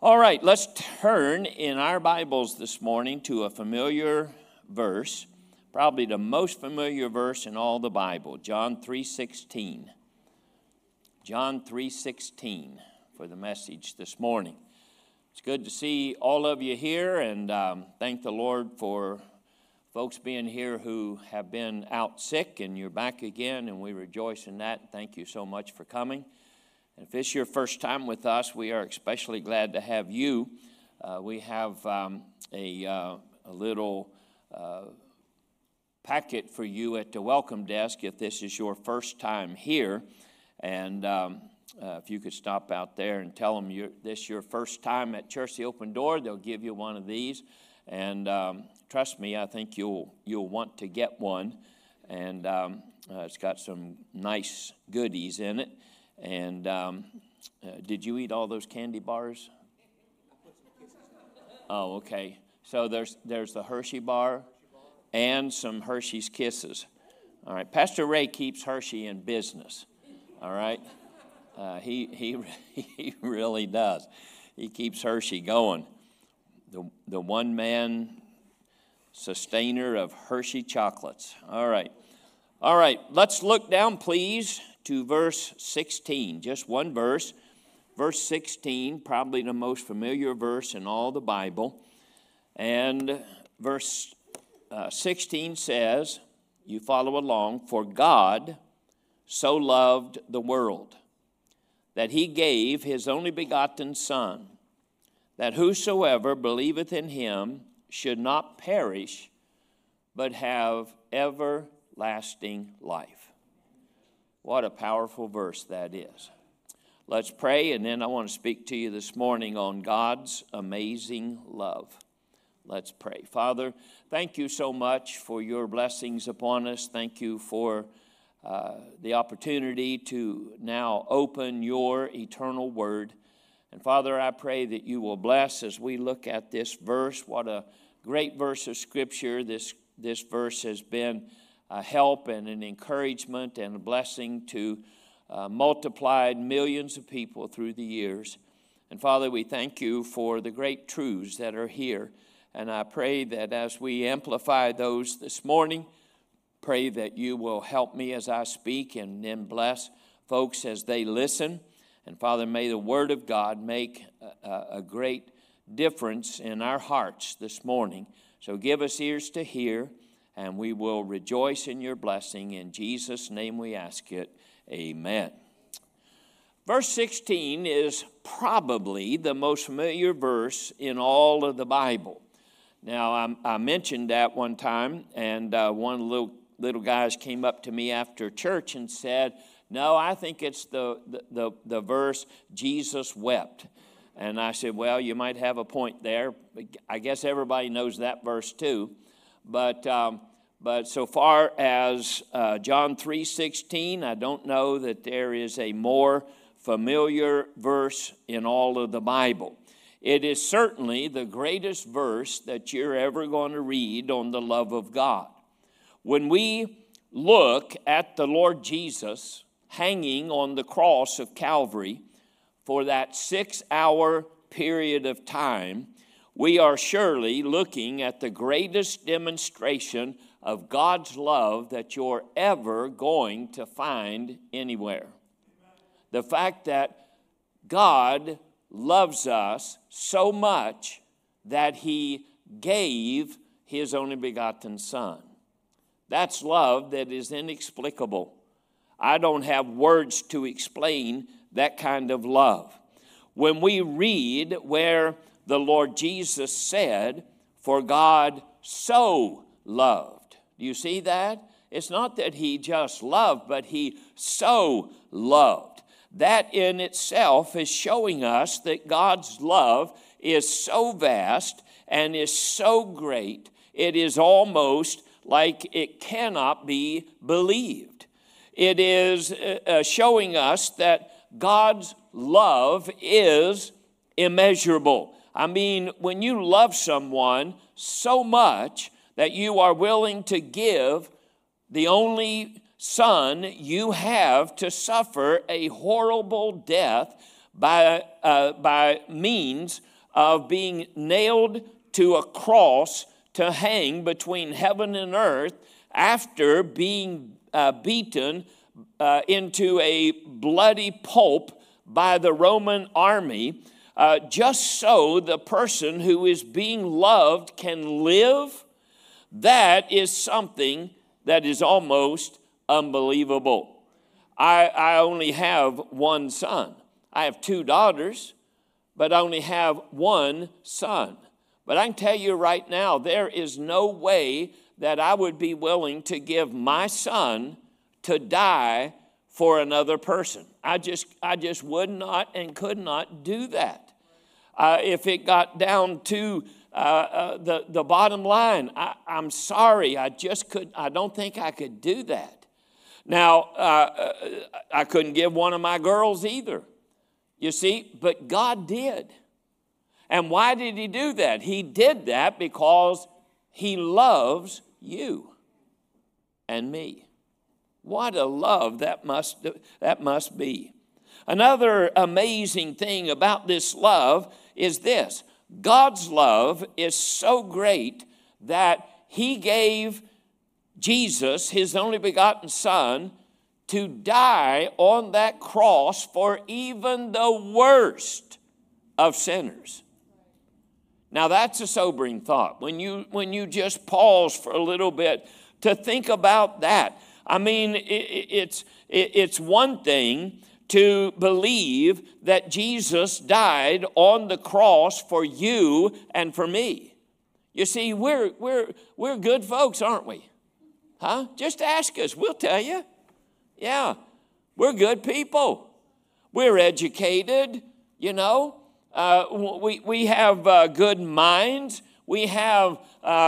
All right, let's turn in our Bibles this morning to a familiar verse, probably the most familiar verse in all the Bible, John 3:16. John 3:16 for the message this morning. It's good to see all of you here, and thank the Lord for folks being here who have been out sick, and you're back again, and we rejoice in that. Thank you so much for coming. And if it's your first time with us, we are especially glad to have you. We have a little packet for you at the welcome desk if this is your first time here. And if you could stop out there and tell them this is your first time at Church the Open Door, they'll give you one of these. And trust me, I think you'll want to get one. And it's got some nice goodies in it. And did you eat all those candy bars? Oh, okay. So there's the Hershey bar and some Hershey's Kisses. All right. Pastor Ray keeps Hershey in business. All right. He really does. He keeps Hershey going. The one man sustainer of Hershey chocolates. All right. All right. Let's look down, please, to verse 16, just one verse. Verse 16, probably the most familiar verse in all the Bible. And verse 16 says, you follow along, for God so loved the world that he gave his only begotten Son, that whosoever believeth in him should not perish, but have everlasting life. What a powerful verse that is. Let's pray, and then I want to speak to you this morning on God's amazing love. Let's pray. Father, thank you so much for your blessings upon us. Thank you for the opportunity to now open your eternal word. And Father, I pray that you will bless as we look at this verse. What a great verse of Scripture. This verse has been a help and an encouragement and a blessing to multiplied millions of people through the years. And Father, we thank you for the great truths that are here. And I pray that as we amplify those this morning, pray that you will help me as I speak and then bless folks as they listen. And Father, may the Word of God make a great difference in our hearts this morning. So give us ears to hear, and we will rejoice in your blessing. In Jesus' name we ask it. Amen. Verse 16 is probably the most familiar verse in all of the Bible. Now, I mentioned that one time, and one of the little guys came up to me after church and said, no, I think it's the verse, Jesus wept. And I said, well, you might have a point there. I guess everybody knows that verse too. But so far as John 3:16, I don't know that there is a more familiar verse in all of the Bible. It is certainly the greatest verse that you're ever going to read on the love of God. When we look at the Lord Jesus hanging on the cross of Calvary for that 6-hour period of time, we are surely looking at the greatest demonstration of God's love that you're ever going to find anywhere. The fact that God loves us so much that he gave his only begotten Son. That's love that is inexplicable. I don't have words to explain that kind of love. When we read where the Lord Jesus said, for God so loved. Do you see that? It's not that he just loved, but he so loved. That in itself is showing us that God's love is so vast and is so great, it is almost like it cannot be believed. It is showing us that God's love is immeasurable. I mean, when you love someone so much that you are willing to give the only Son you have to suffer a horrible death by means of being nailed to a cross to hang between heaven and earth after being beaten into a bloody pulp by the Roman army, just so the person who is being loved can live, that is something that is almost unbelievable. I only have one son. I have 2 daughters, but I only have one son. But I can tell you right now, there is no way that I would be willing to give my son to die for another person. I just would not and could not do that. If it got down to the bottom line, I'm sorry, I don't think I could do that. Now, I couldn't give one of my girls either, you see, but God did. And why did he do that? He did that because he loves you and me. What a love that must be. Another amazing thing about this love is this. God's love is so great that he gave Jesus, his only begotten Son, to die on that cross for even the worst of sinners. Now that's a sobering thought. When you just pause for a little bit to think about that. I mean, it's one thing to believe that Jesus died on the cross for you and for me. You see, we're good folks, aren't we? Huh? Just ask us. We'll tell you. Yeah, we're good people. We're educated, you know. We have good minds. We have,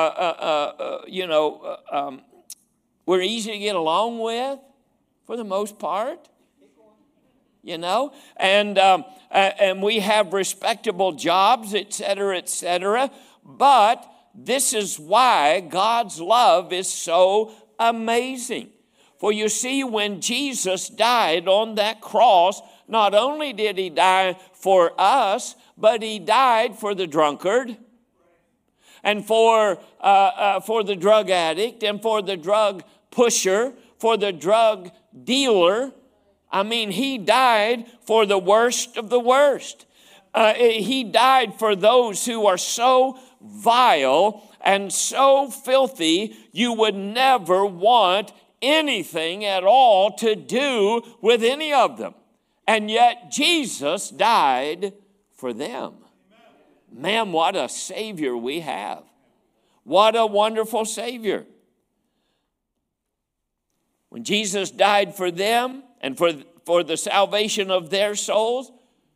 we're easy to get along with for the most part, you know. And we have respectable jobs, et cetera, et cetera. But this is why God's love is so amazing. For you see, when Jesus died on that cross, not only did he die for us, but he died for the drunkard and for the drug addict and for the drug pusher, for the drug dealer. I mean, he died for the worst of the worst. He died for those who are so vile and so filthy, you would never want anything at all to do with any of them. And yet Jesus died for them. Man, what a Savior we have. What a wonderful Savior. When Jesus died for them and for the salvation of their souls,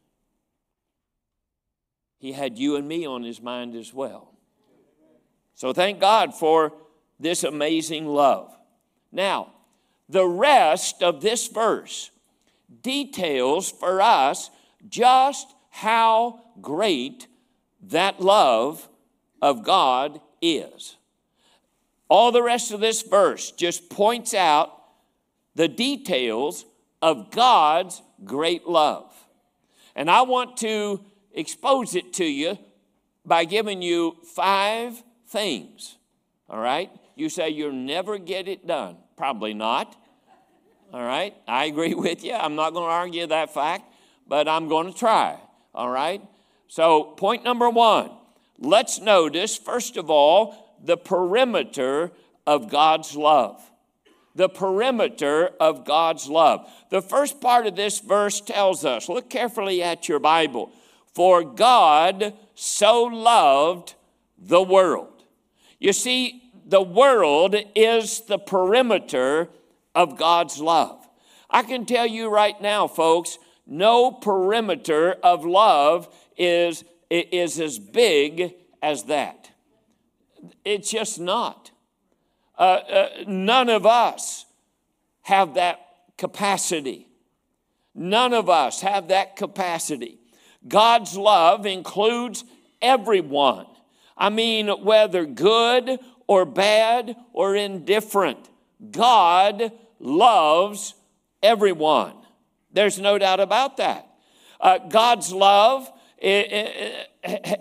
he had you and me on his mind as well. So thank God for this amazing love. Now, the rest of this verse details for us just how great that love of God is. All the rest of this verse just points out the details of God's great love. And I want to expose it to you by giving you 5 things. All right? You say you'll never get it done. Probably not. All right? I agree with you. I'm not going to argue that fact, but I'm going to try. All right? So, point number 1. Let's notice, first of all, the perimeter of God's love. The perimeter of God's love. The first part of this verse tells us, look carefully at your Bible, for God so loved the world. You see, the world is the perimeter of God's love. I can tell you right now, folks, no perimeter of love is as big as that. It's just not. None of us have that capacity. None of us have that capacity. God's love includes everyone. I mean, whether good or bad or indifferent, God loves everyone. There's no doubt about that. God's love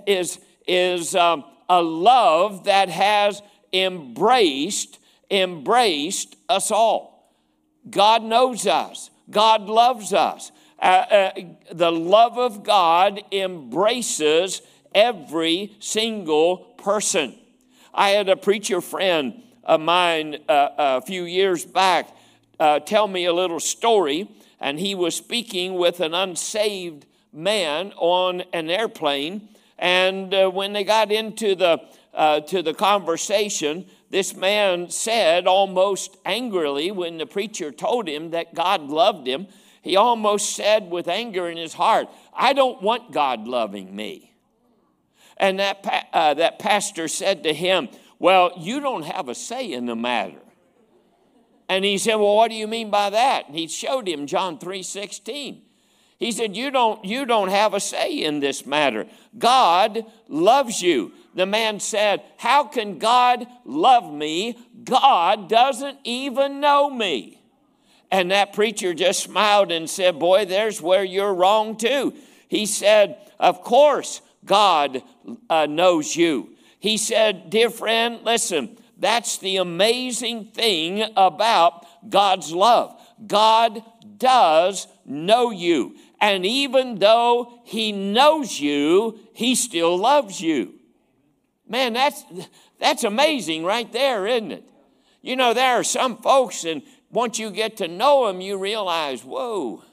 a love that has embraced us all. God knows us. God loves us. The love of God embraces every single person. I had a preacher friend of mine a few years back tell me a little story, and he was speaking with an unsaved man on an airplane, and when they got into the conversation, this man said almost angrily, when the preacher told him that God loved him, he almost said with anger in his heart, "I don't want God loving me." And that pastor said to him, "Well, you don't have a say in the matter." And he said, "Well, what do you mean by that?" And he showed him John 3:16. He said, you don't have a say in this matter. God loves you. The man said, "How can God love me? God doesn't even know me." And that preacher just smiled and said, "Boy, there's where you're wrong too." He said, "Of course God knows you." He said, "Dear friend, listen, that's the amazing thing about God's love. God does know you. And even though he knows you, he still loves you." Man, that's amazing right there, isn't it? You know, there are some folks, and once you get to know them, you realize, whoa,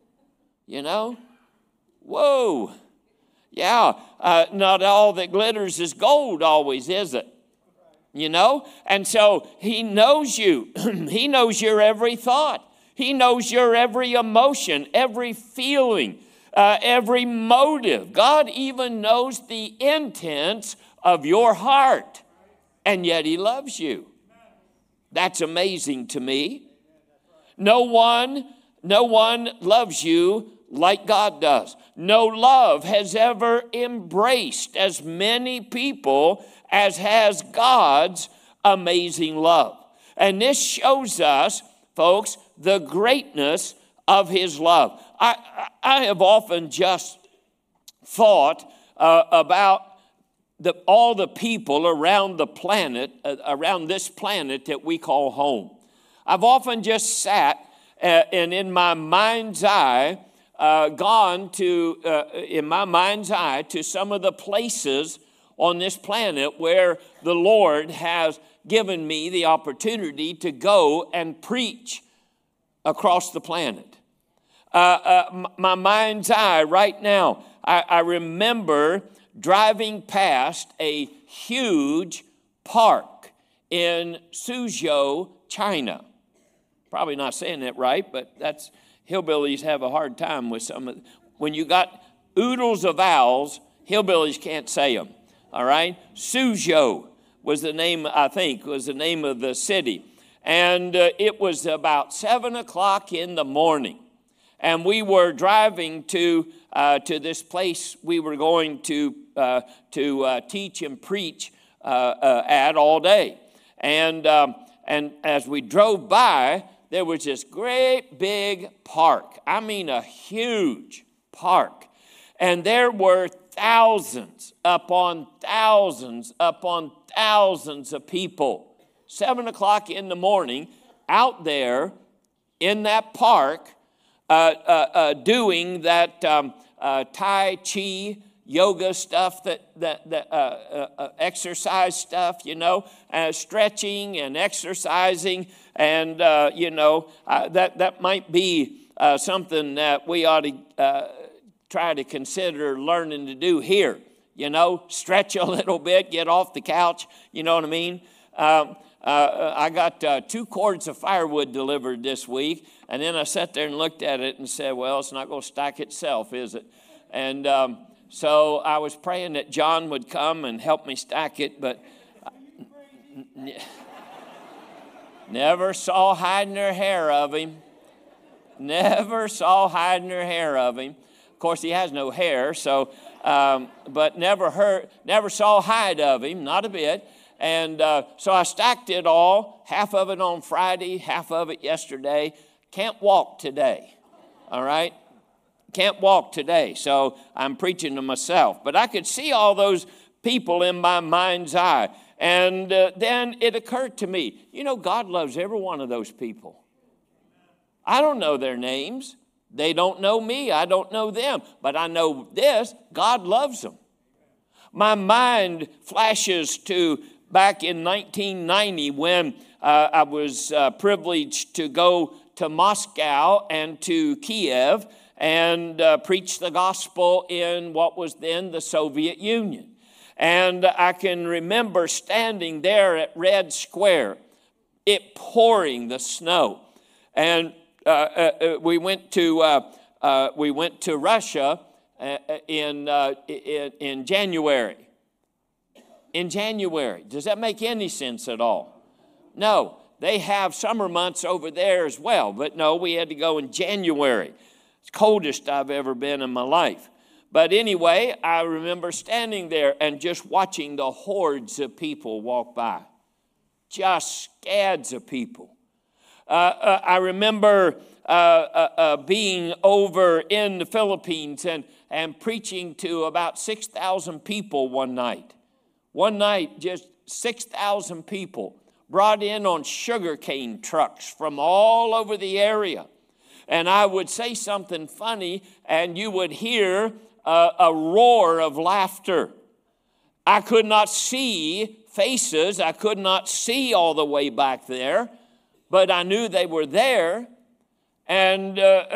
whoa. Yeah, not all that glitters is gold always, is it? And so he knows you. He knows your every thought. He knows your every emotion, every feeling, every motive. God even knows the intents of your heart, and yet he loves you. That's amazing to me. No one loves you like God does. No love has ever embraced as many people as has God's amazing love. And this shows us, folks, the greatness of his love. I have often just thought about all the people around the planet, around this planet that we call home. I've often just sat and in my mind's eye, gone to some of the places on this planet where the Lord has given me the opportunity to go and preach across the planet. My mind's eye right now, I remember driving past a huge park in Suzhou, China. Probably not saying that right, but that's hillbillies have a hard time with some of. When you got oodles of vowels, hillbillies can't say them. All right, Suzhou was the name. I think was the name of the city. And it was about 7 o'clock in the morning. And we were driving to this place we were going to teach and preach at all day. And as we drove by, there was this great big park. I mean, a huge park. And there were thousands upon thousands of people. 7 o'clock in the morning, out there in that park, doing that Tai Chi yoga stuff, that exercise stuff, stretching and exercising, and that might be something that we ought to try to consider learning to do here. Stretch a little bit, get off the couch. You know what I mean? I got 2 cords of firewood delivered this week, and then I sat there and looked at it and said, well, it's not going to stack itself, is it? And so I was praying that John would come and help me stack it, but never saw hiding her hair of him. Never saw hiding her hair of him. Of course, he has no hair, so but never saw hide of him, not a bit. And so I stacked it all, half of it on Friday, half of it yesterday. Can't walk today, all right? can't walk today, so I'm preaching to myself. But I could see all those people in my mind's eye. And then it occurred to me, God loves every one of those people. I don't know their names. They don't know me. I don't know them. But I know this, God loves them. My mind flashes to back in 1990 when I was privileged to go to Moscow and to Kiev and preach the gospel in what was then the Soviet Union. And I can remember standing there at Red Square, it pouring the snow. And we went to Russia in January. In January. Does that make any sense at all? No. They have summer months over there as well. But no, we had to go in January. It's the coldest I've ever been in my life. But anyway, I remember standing there and just watching the hordes of people walk by. Just scads of people. I remember being over in the Philippines and preaching to about 6,000 people one night. One night, just 6,000 people brought in on sugarcane trucks from all over the area. And I would say something funny, and you would hear a roar of laughter. I could not see faces. I could not see all the way back there, but I knew they were there. And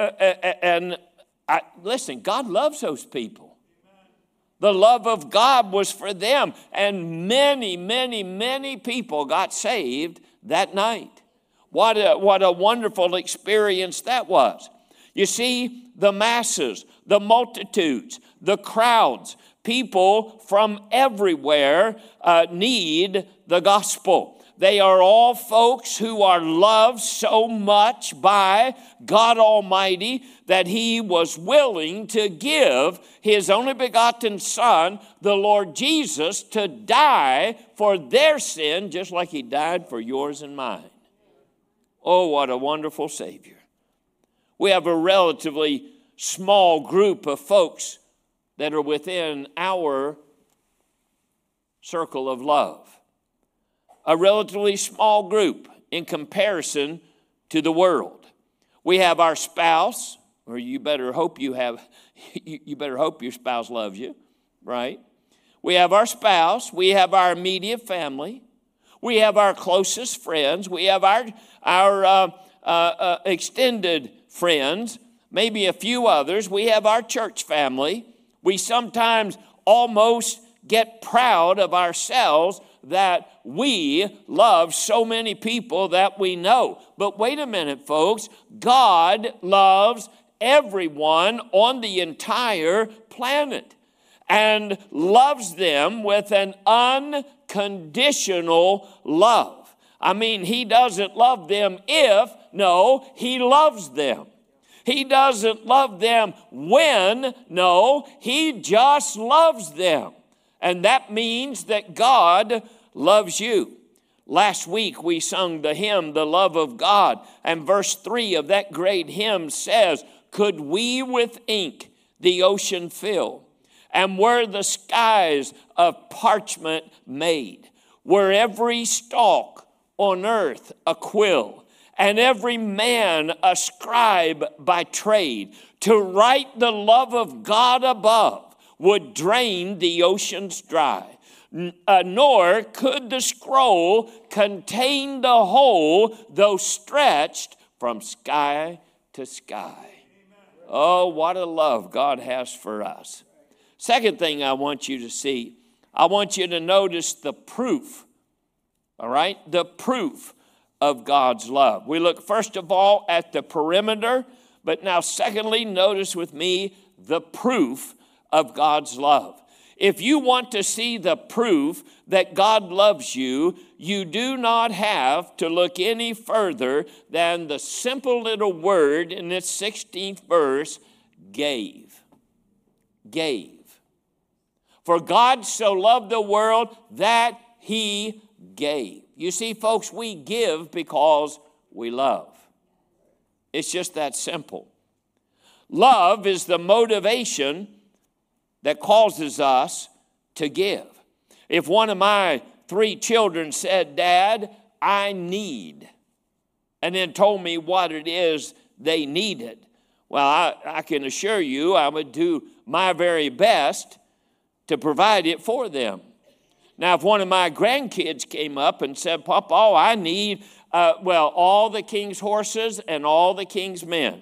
listen, God loves those people. The love of God was for them. And many, many, many people got saved that night. What a wonderful experience that was. You see, the masses, the multitudes, the crowds, people from everywhere need the gospel. They are all folks who are loved so much by God Almighty that He was willing to give His only begotten Son, the Lord Jesus, to die for their sin just like He died for yours and mine. Oh, what a wonderful Savior. We have a relatively small group of folks that are within our circle of love. A relatively small group in comparison to the world. We have our spouse, or you better hope your spouse loves you, right? We have our spouse, we have our immediate family, we have our closest friends, we have our extended friends, maybe a few others. We have our church family. We sometimes almost get proud of ourselves that we love so many people that we know. But wait a minute, folks. God loves everyone on the entire planet and loves them with an unconditional love. I mean, He doesn't love them no, He loves them. He doesn't love them no, He just loves them. And that means that God loves you. Last week we sung the hymn, The Love of God, and verse 3 of that great hymn says, could we with ink the ocean fill, and were the skies of parchment made, were every stalk on earth a quill, and every man a scribe by trade, to write the love of God above would drain the oceans dry. Nor could the scroll contain the whole, though stretched from sky to sky. Oh, what a love God has for us. Second thing I want you to see, I want you to notice the proof, all right? The proof of God's love. We look first of all at the perimeter, but now secondly, notice with me the proof of God's love. If you want to see the proof that God loves you, you do not have to look any further than the simple little word in this 16th verse, gave. Gave. For God so loved the world that He gave. You see, folks, we give because we love. It's just that simple. Love is the motivation that causes us to give. If one of my 3 children said, "Dad, I need," and then told me what it is they needed, well, I can assure you I would do my very best to provide it for them. Now, if one of my grandkids came up and said, "Papa, I need, all the king's horses and all the king's men,"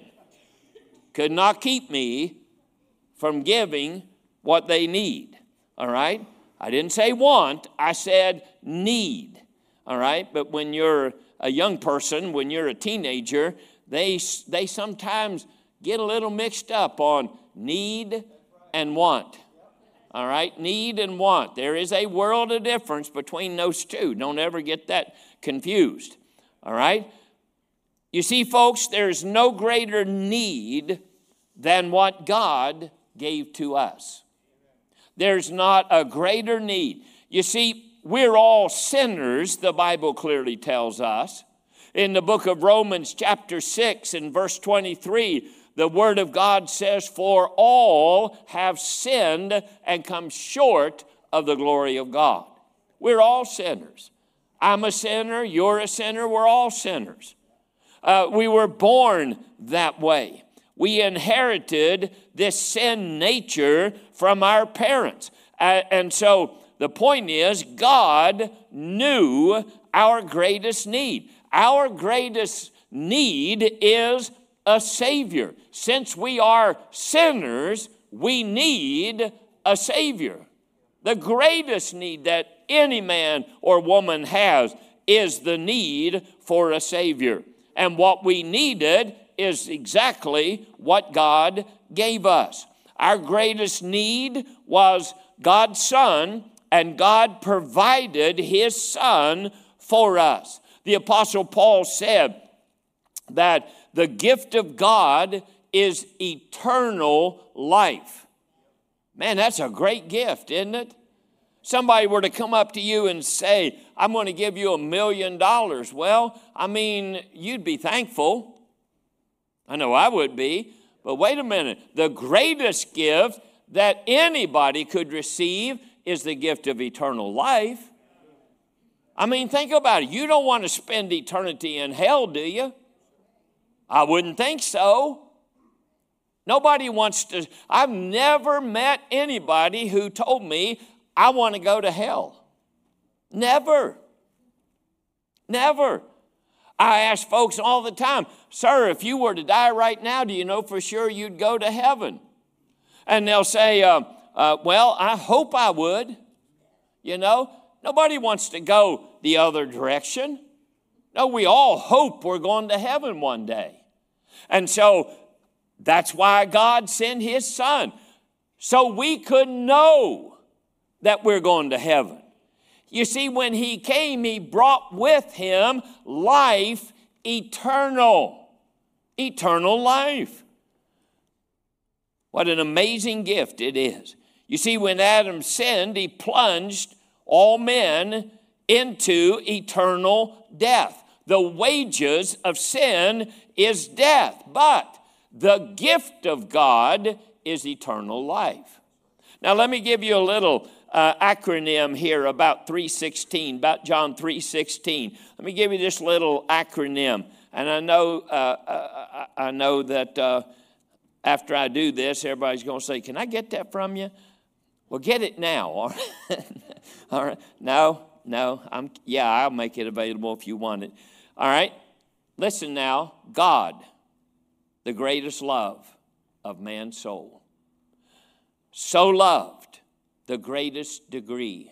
could not keep me from giving what they need, all right? I didn't say want, I said need, all right? But when you're a young person, when you're a teenager, they sometimes get a little mixed up on need and want, all right? Need and want. There is a world of difference between those two. Don't ever get that confused, all right? You see, folks, there's no greater need than what God gave to us. There's not a greater need. You see, we're all sinners, the Bible clearly tells us. In the book of Romans chapter 6 and verse 23, the Word of God says, "For all have sinned and come short of the glory of God." We're all sinners. I'm a sinner, you're a sinner, we're all sinners. We were born that way. We inherited this sin nature from our parents. And so the point is, God knew our greatest need. Our greatest need is a Savior. Since we are sinners, we need a Savior. The greatest need that any man or woman has is the need for a Savior. And what we needed is exactly what God gave us. Our greatest need was God's Son, and God provided His Son for us. The Apostle Paul said that the gift of God is eternal life. Man, that's a great gift, isn't it? Somebody were to come up to you and say, "I'm going to give you $1 million. Well, I mean, you'd be thankful. I know I would be. But wait a minute. The greatest gift that anybody could receive is the gift of eternal life. I mean, think about it. You don't want to spend eternity in hell, do you? I wouldn't think so. Nobody wants to. I've never met anybody who told me, "I want to go to hell." Never. Never. I ask folks all the time, "Sir, if you were to die right now, do you know for sure you'd go to heaven?" And they'll say, "Well, I hope I would." You know, nobody wants to go the other direction. No, we all hope we're going to heaven one day. And so that's why God sent His Son, so we could know that we're going to heaven. You see, when He came, He brought with Him life eternal. Eternal life. What an amazing gift it is. You see, when Adam sinned, he plunged all men into eternal death. The wages of sin is death, but the gift of God is eternal life. Now, let me give you a little acronym here about 3:16, about John 3:16. Let me give you this little acronym. And I know that after I do this, everybody's going to say, "Can I get that from you?" Well, get it now. All right. All right. No. I'll make it available if you want it. All right. Listen now. God, the greatest love of man's soul, so loved the greatest degree,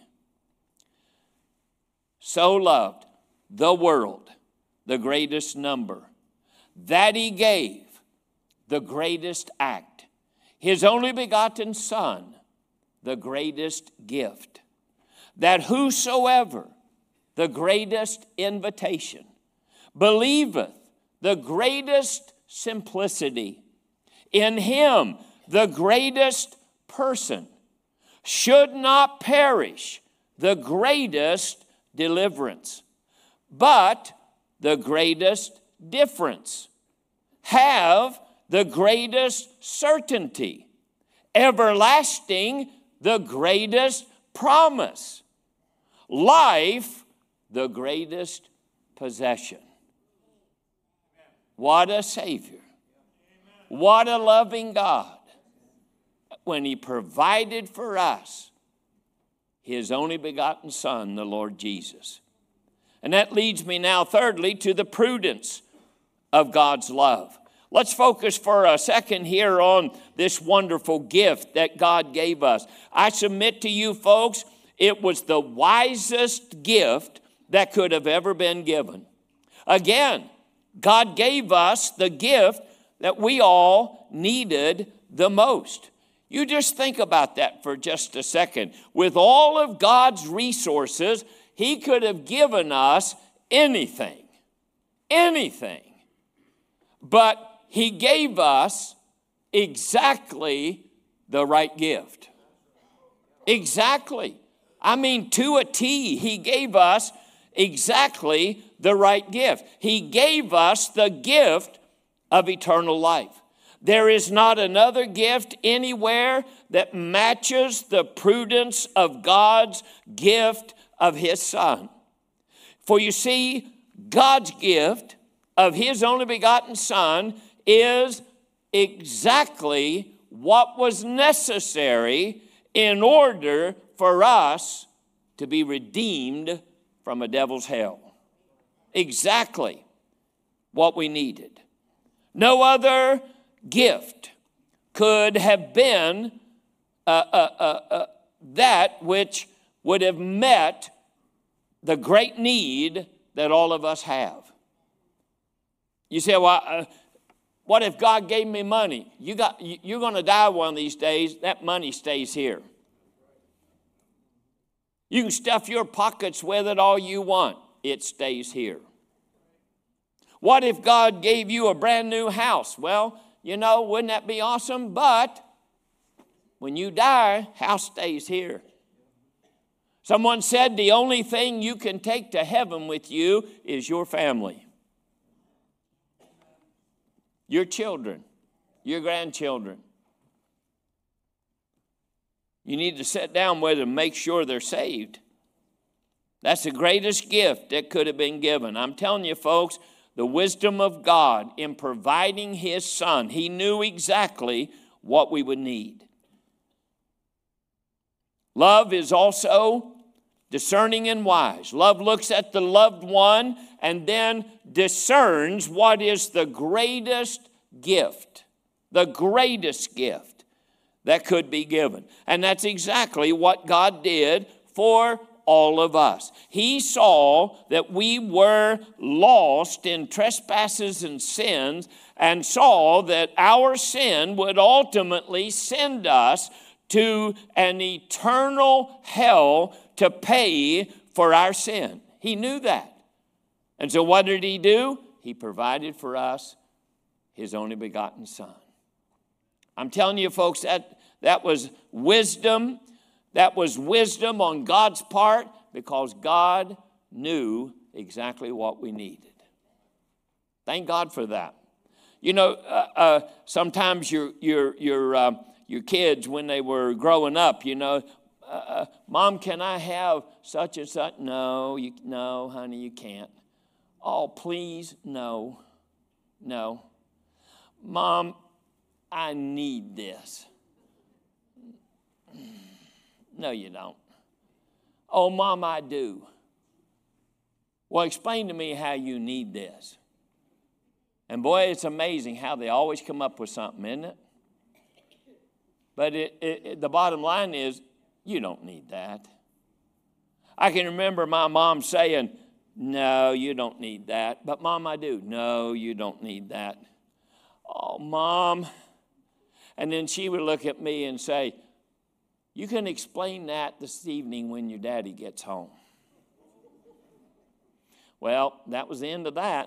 so loved the world, the greatest number, that He gave the greatest act, His only begotten Son, the greatest gift, that whosoever, the greatest invitation, believeth, the greatest simplicity, in Him, the greatest person, should not perish, the greatest deliverance, but the greatest difference, have the greatest certainty. Everlasting, the greatest promise. Life, the greatest possession. What a Savior. What a loving God. When He provided for us His only begotten Son, the Lord Jesus. And that leads me now, thirdly, to the prudence of God's love. Let's focus for a second here on this wonderful gift that God gave us. I submit to you, folks, it was the wisest gift that could have ever been given. Again, God gave us the gift that we all needed the most. You just think about that for just a second. With all of God's resources, He could have given us anything. Anything. But He gave us exactly the right gift. Exactly. I mean, to a T, He gave us exactly the right gift. He gave us the gift of eternal life. There is not another gift anywhere that matches the prudence of God's gift of His Son. For you see, God's gift of His only begotten Son is exactly what was necessary in order for us to be redeemed from a devil's hell. Exactly what we needed. No other gift could have been that which would have met the great need that all of us have. You say, well, what if God gave me money? You're going to die one of these days. That money stays here. You can stuff your pockets with it all you want. It stays here. What if God gave you a brand new house? Well, you know, wouldn't that be awesome? But when you die, house stays here. Someone said the only thing you can take to heaven with you is your family. Your children, your grandchildren. You need to sit down with them and make sure they're saved. That's the greatest gift that could have been given. I'm telling you, folks, the wisdom of God in providing His Son, He knew exactly what we would need. Love is also discerning and wise. Love looks at the loved one and then discerns what is the greatest gift that could be given. And that's exactly what God did for all of us. He saw that we were lost in trespasses and sins, and saw that our sin would ultimately send us to an eternal hell to pay for our sin. He knew that. And so what did He do? He provided for us His only begotten Son. I'm telling you, folks, that was wisdom. That was wisdom on God's part, because God knew exactly what we needed. Thank God for that. You know, sometimes your kids, when they were growing up, you know, Mom, can I have such and such? No, honey, you can't. Oh, please, no. Mom, I need this. No, you don't. Oh, Mom, I do. Well, explain to me how you need this. And boy, it's amazing how they always come up with something, isn't it? But the bottom line is, you don't need that. I can remember my mom saying, no, you don't need that. But Mom, I do. No, you don't need that. Oh, Mom. And then she would look at me and say, you can explain that this evening when your daddy gets home. Well, that was the end of that.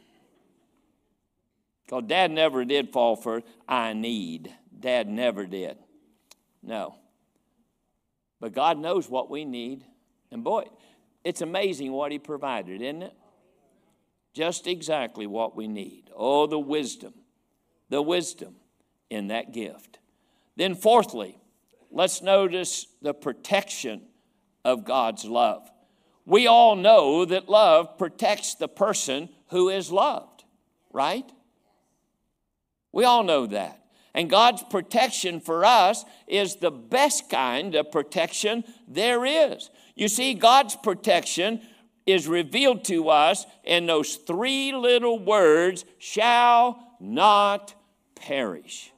Because Dad never did fall for I need. Dad never did. No. But God knows what we need. And boy, it's amazing what He provided, isn't it? Just exactly what we need. Oh, the wisdom the wisdom in that gift. Then fourthly, let's notice the protection of God's love. We all know that love protects the person who is loved, right? We all know that. And God's protection for us is the best kind of protection there is. You see, God's protection is revealed to us in those three little words, shall not perish.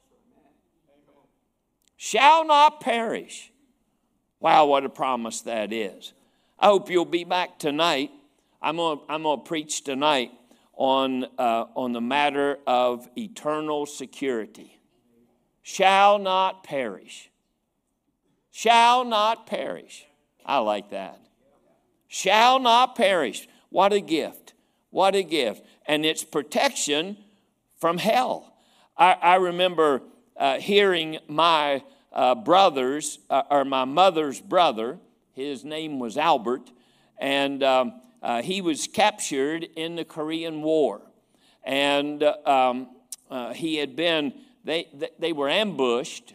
Shall not perish. Wow, what a promise that is. I hope you'll be back tonight. I'm gonna preach tonight on the matter of eternal security. Shall not perish. Shall not perish. I like that. Shall not perish. What a gift. What a gift. And it's protection from hell. I remember hearing my brothers, or my mother's brother, his name was Albert, and he was captured in the Korean War. And he had been, they were ambushed.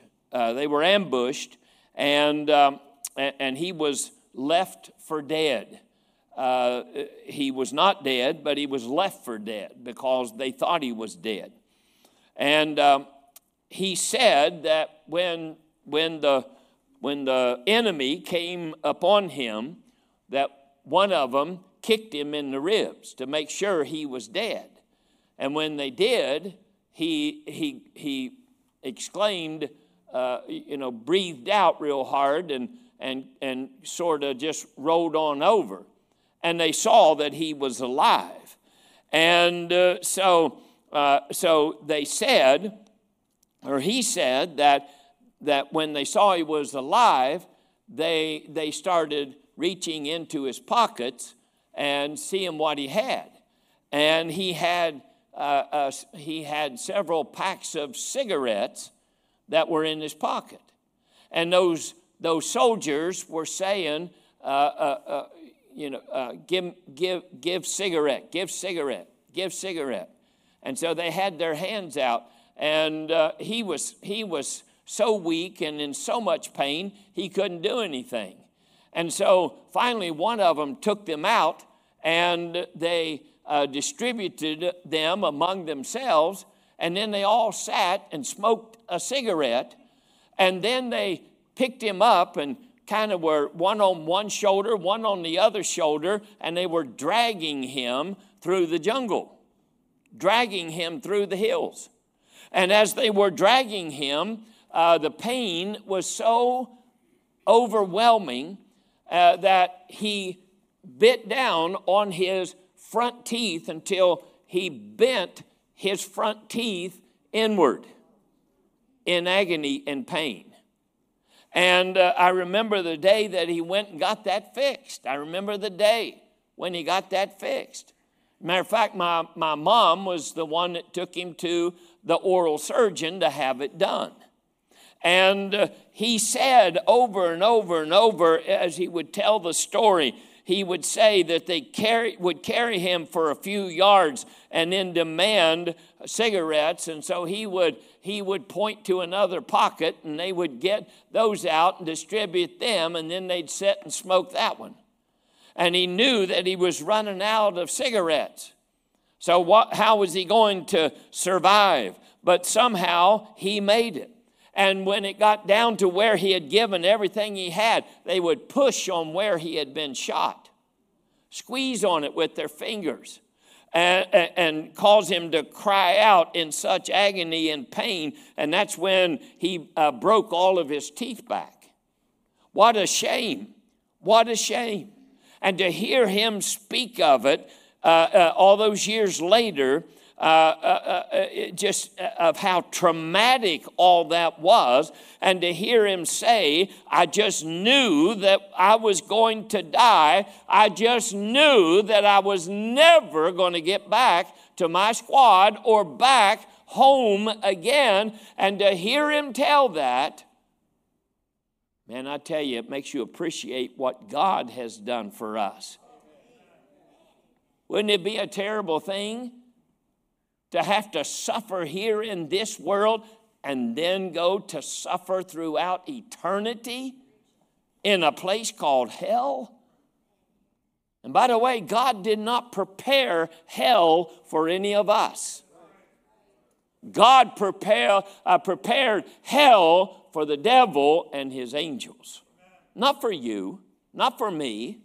And he was left for dead. He was not dead, but he was left for dead because they thought he was dead. And he said that when the enemy came upon him, that one of them kicked him in the ribs to make sure he was dead. And when they did, he exclaimed, breathed out real hard and sort of just rolled on over. And they saw that he was alive. And so they said, or he said, that when they saw he was alive, they started reaching into his pockets and seeing what he had. And he had several packs of cigarettes that were in his pocket. And those soldiers were saying, give cigarette, give cigarette, give cigarette. And so they had their hands out, and he was so weak and in so much pain, he couldn't do anything. And so finally one of them took them out, and they distributed them among themselves, and then they all sat and smoked a cigarette, and then they picked him up and kind of were one on one shoulder, one on the other shoulder, and they were dragging him through the jungle, dragging him through the hills. And as they were dragging him, the pain was so overwhelming that he bit down on his front teeth until he bent his front teeth inward in agony and pain. And I remember the day that he went and got that fixed. I remember the day when he got that fixed. Matter of fact, my mom was the one that took him to the oral surgeon to have it done. And he said over and over and over, as he would tell the story, he would say that they would carry him for a few yards and then demand cigarettes. And so he would point to another pocket, and they would get those out and distribute them, and then they'd sit and smoke that one. And he knew that he was running out of cigarettes. So how was he going to survive? But somehow he made it. And when it got down to where he had given everything he had, they would push on where he had been shot, squeeze on it with their fingers, and cause him to cry out in such agony and pain. And that's when he broke all of his teeth back. What a shame. What a shame. And to hear him speak of it all those years later, just of how traumatic all that was, and to hear him say, I just knew that I was going to die. I just knew that I was never going to get back to my squad or back home again. And to hear him tell that, man, I tell you, it makes you appreciate what God has done for us. Wouldn't it be a terrible thing to have to suffer here in this world and then go to suffer throughout eternity in a place called hell? And by the way, God did not prepare hell for any of us. God prepared hell for the devil and his angels. Not for you, not for me.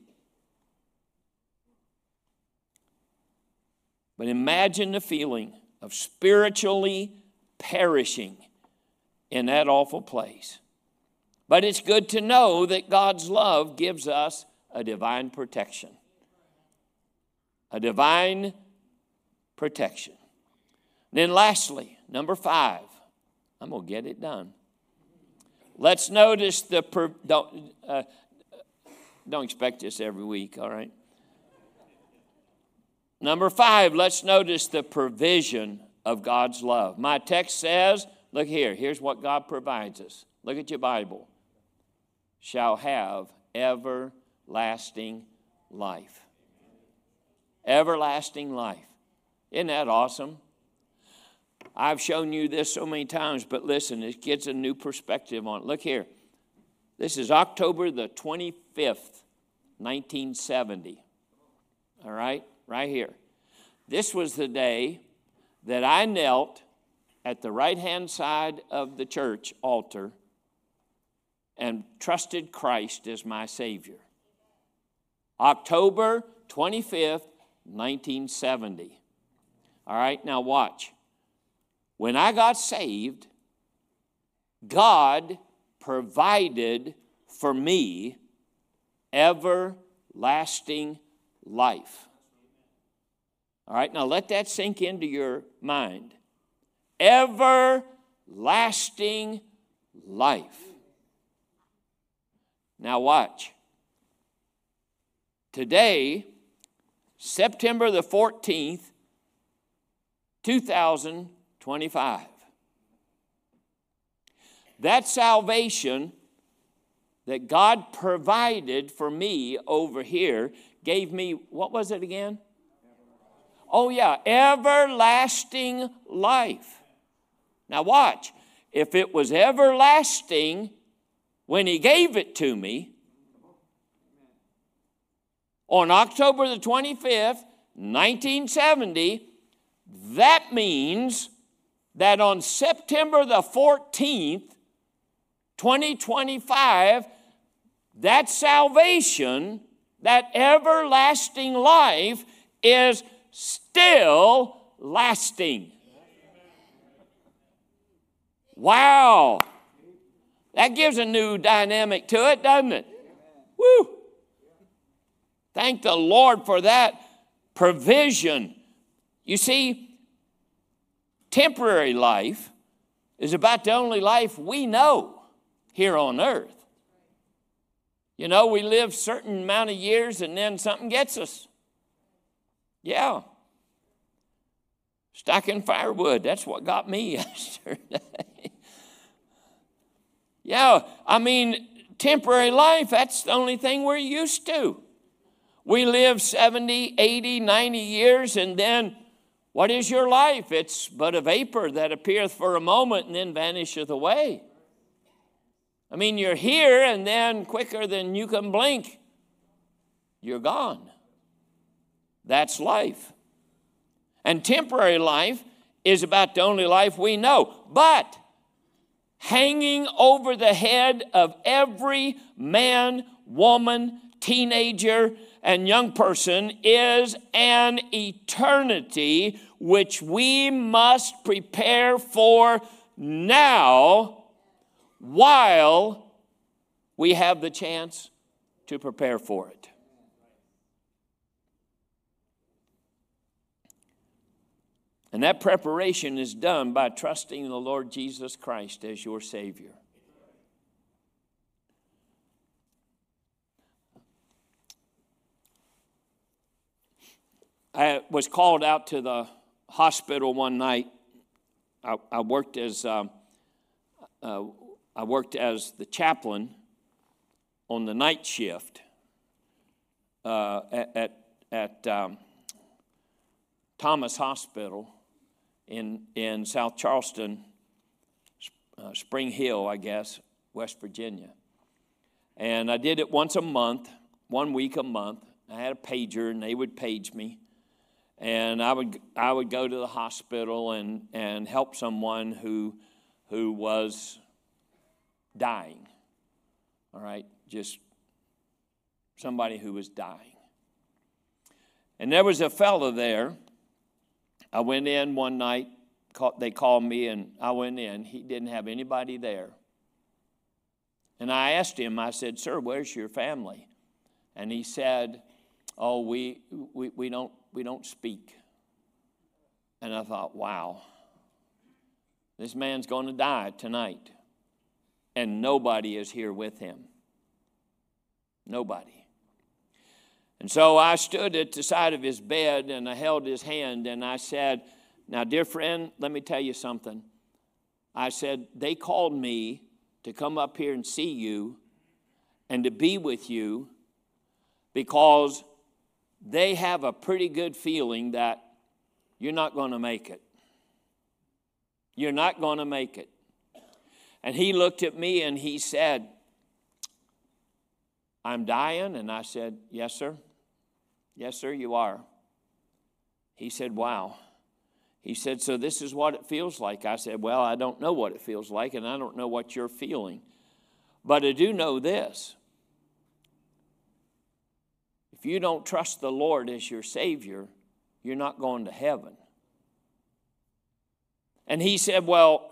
But imagine the feeling of spiritually perishing in that awful place. But it's good to know that God's love gives us a divine protection. A divine protection. Then lastly, number 5. I'm going to get it done. Let's notice don't expect this every week, all right? Number 5, let's notice the provision of God's love. My text says, look here, here's what God provides us. Look at your Bible. Shall have everlasting life. Everlasting life. Isn't that awesome? I've shown you this so many times, but listen, it gets a new perspective on it. Look here. This is October the 25th, 1970. All right? Right here. This was the day that I knelt at the right-hand side of the church altar and trusted Christ as my Savior. October 25th, 1970. All right, now watch. When I got saved, God provided for me everlasting life. All right, now let that sink into your mind. Everlasting life. Now watch. Today, September the 14th, 2025. That salvation that God provided for me over here gave me, what was it again? Oh yeah, everlasting life. Now watch. If it was everlasting when he gave it to me on October the 25th, 1970, that means that on September the 14th, 2025, that salvation, that everlasting life is still lasting. Wow. That gives a new dynamic to it, doesn't it? Woo. Thank the Lord for that provision. You see, temporary life is about the only life we know here on earth. You know, we live a certain amount of years and then something gets us. Yeah. Stacking firewood, that's what got me yesterday. Yeah, I mean, temporary life, that's the only thing we're used to. We live 70, 80, 90 years, and then what is your life? It's but a vapor that appeareth for a moment and then vanisheth away. I mean, you're here, and then quicker than you can blink, you're gone. That's life. And temporary life is about the only life we know. But hanging over the head of every man, woman, teenager, and young person is an eternity which we must prepare for now while we have the chance to prepare for it. And that preparation is done by trusting the Lord Jesus Christ as your Savior. I was called out to the hospital one night. I worked as the chaplain on the night shift at Thomas Hospital in South Charleston, Spring Hill, I guess, West Virginia. And I did it once a month, 1 week a month. I had a pager, and they would page me. And I would go to the hospital and help someone who was dying. All right, just somebody who was dying. And there was a fellow there. I went in one night. They called me, and I went in. He didn't have anybody there. And I asked him, I said, "Sir, where's your family?" And he said, "Oh, we don't speak." And I thought, wow, this man's going to die tonight. And nobody is here with him. Nobody. And so I stood at the side of his bed, and I held his hand, and I said, "Now, dear friend, let me tell you something." I said, "They called me to come up here and see you and to be with you because they have a pretty good feeling that you're not going to make it. You're not going to make it." And he looked at me and he said, "I'm dying?" And I said, "Yes, sir. Yes, sir, you are." He said, "Wow." He said, "So this is what it feels like." I said, "Well, I don't know what it feels like, and I don't know what you're feeling. But I do know this. If you don't trust the Lord as your Savior, you're not going to heaven." And he said, Well,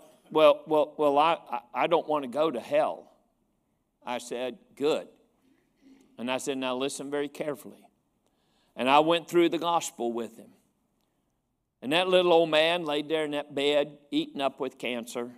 I don't want to go to hell." I said, "Good." And I said, "Now listen very carefully." And I went through the gospel with him. And that little old man laid there in that bed, eaten up with cancer,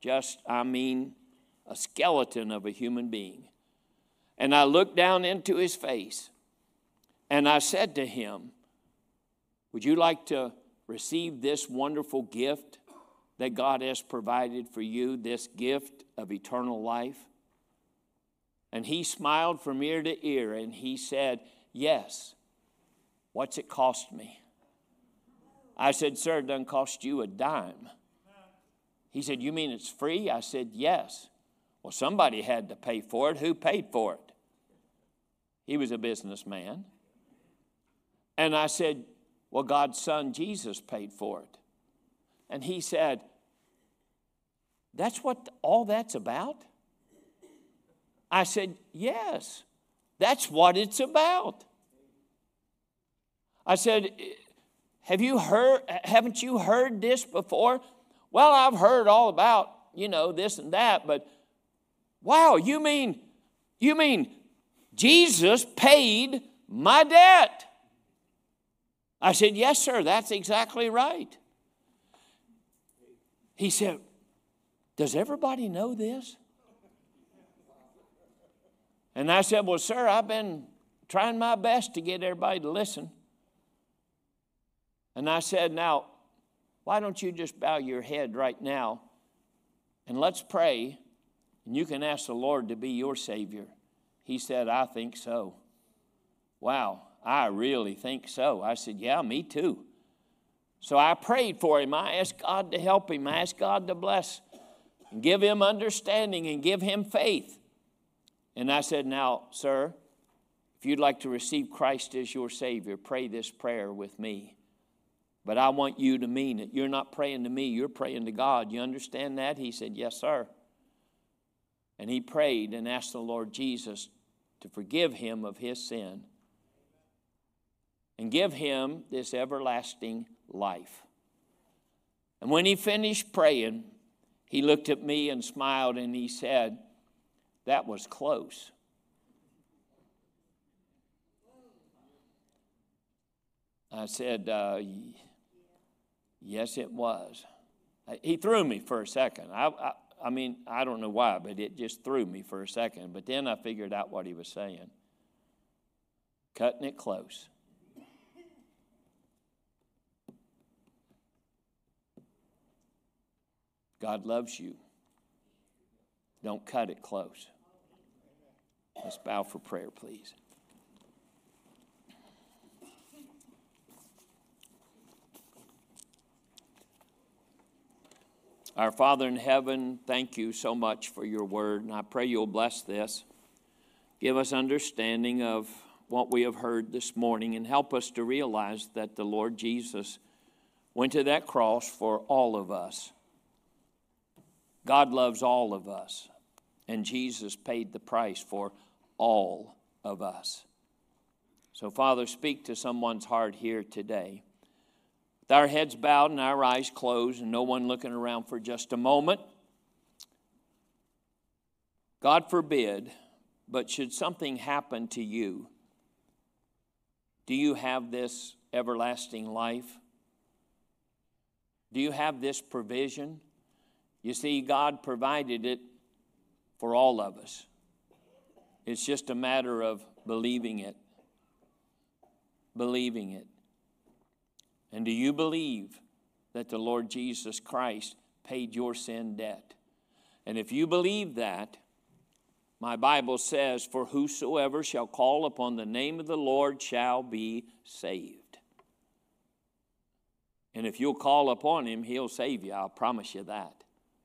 a skeleton of a human being. And I looked down into his face, and I said to him, "Would you like to receive this wonderful gift that God has provided for you, this gift of eternal life?" And he smiled from ear to ear, and he said, "Yes. What's it cost me?" I said, "Sir, it doesn't cost you a dime." He said, "You mean it's free?" I said, "Yes." "Well, somebody had to pay for it. Who paid for it?" He was a businessman. And I said, "Well, God's Son, Jesus, paid for it." And he said, "That's what all that's about?" I said, "Yes, that's what it's about." I said, haven't you heard this before?" "Well, I've heard all about, this and that, but wow, you mean Jesus paid my debt?" I said, "Yes, sir, that's exactly right." He said, "Does everybody know this?" And I said, "Well, sir, I've been trying my best to get everybody to listen." And I said, "Now, why don't you just bow your head right now and let's pray, and you can ask the Lord to be your Savior." He said, "I think so." "Wow, I really think so." I said, "Yeah, me too." So I prayed for him. I asked God to help him. I asked God to bless and give him understanding and give him faith. And I said, "Now, sir, if you'd like to receive Christ as your Savior, pray this prayer with me. But I want you to mean it. You're not praying to me, you're praying to God. You understand that?" He said, "Yes, sir." And he prayed and asked the Lord Jesus to forgive him of his sin and give him this everlasting life. And when he finished praying, he looked at me and smiled, and he said, "That was close." I said, "Yes, it was." He threw me for a second. I don't know why, but it just threw me for a second. But then I figured out what he was saying. Cutting it close. God loves you. Don't cut it close. Let's bow for prayer, please. Our Father in heaven, thank you so much for your word, and I pray you'll bless this. Give us understanding of what we have heard this morning, and help us to realize that the Lord Jesus went to that cross for all of us. God loves all of us, and Jesus paid the price for all of us. So, Father, speak to someone's heart here today. With our heads bowed and our eyes closed and no one looking around for just a moment, God forbid, but should something happen to you, do you have this everlasting life? Do you have this provision? You see, God provided it for all of us. It's just a matter of believing it. Believing it. And do you believe that the Lord Jesus Christ paid your sin debt? And if you believe that, my Bible says, for whosoever shall call upon the name of the Lord shall be saved. And if you'll call upon him, he'll save you. I'll promise you that.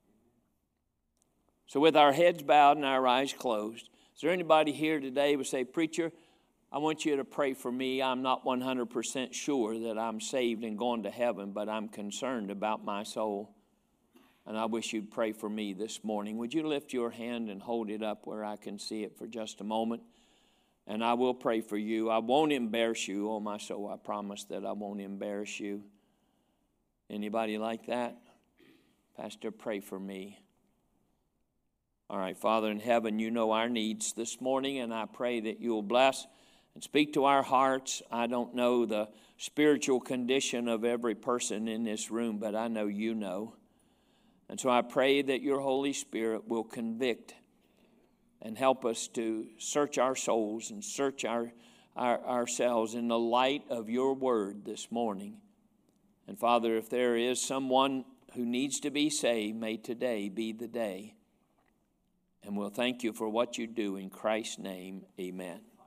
So with our heads bowed and our eyes closed, is there anybody here today who would say, preacher, I want you to pray for me. I'm not 100% sure that I'm saved and going to heaven, but I'm concerned about my soul. And I wish you'd pray for me this morning. Would you lift your hand and hold it up where I can see it for just a moment? And I will pray for you. I won't embarrass you. Oh, my soul, I promise that I won't embarrass you. Anybody like that? Pastor, pray for me. All right, Father in heaven, you know our needs this morning, and I pray that you'll bless and speak to our hearts. I don't know the spiritual condition of every person in this room, but I know you know. And so I pray that your Holy Spirit will convict and help us to search our souls and search ourselves in the light of your word this morning. And Father, if there is someone who needs to be saved, may today be the day. And we'll thank you for what you do in Christ's name. Amen.